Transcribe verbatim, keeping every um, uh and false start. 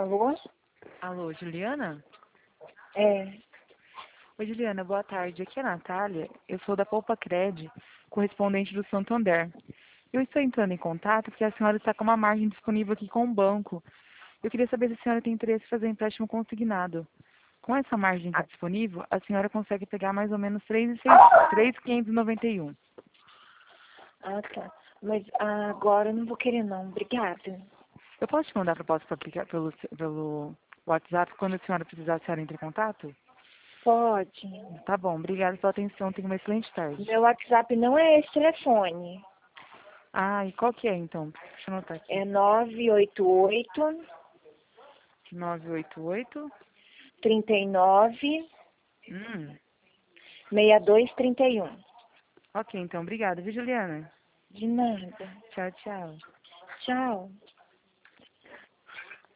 Alô? Alô, Juliana? É. Oi, Juliana, boa tarde. Aqui é a Natália. Eu sou da Poupa Cred, correspondente do Santander. Eu estou entrando em contato porque a senhora está com uma margem disponível aqui com o banco. Eu queria saber se a senhora tem interesse em fazer empréstimo consignado. Com essa margem aqui disponível, a senhora consegue pegar mais ou menos três mil quinhentos e noventa e um. Ah, tá. Mas agora eu não vou querer não. Obrigada. Eu posso te mandar a proposta para aplicar pelo, pelo WhatsApp quando a senhora precisar, a senhora entre em contato? Pode. Tá bom, obrigada pela atenção. Tenha uma excelente tarde. Meu WhatsApp não é esse telefone. Ah, e qual que é então? Deixa eu anotar aqui. É nove oito oito, nove oito oito. trinta e nove, Hum, sessenta e dois, trinta e um. ok, então, obrigada, viu, Juliana? De nada. Tchau, tchau. Tchau.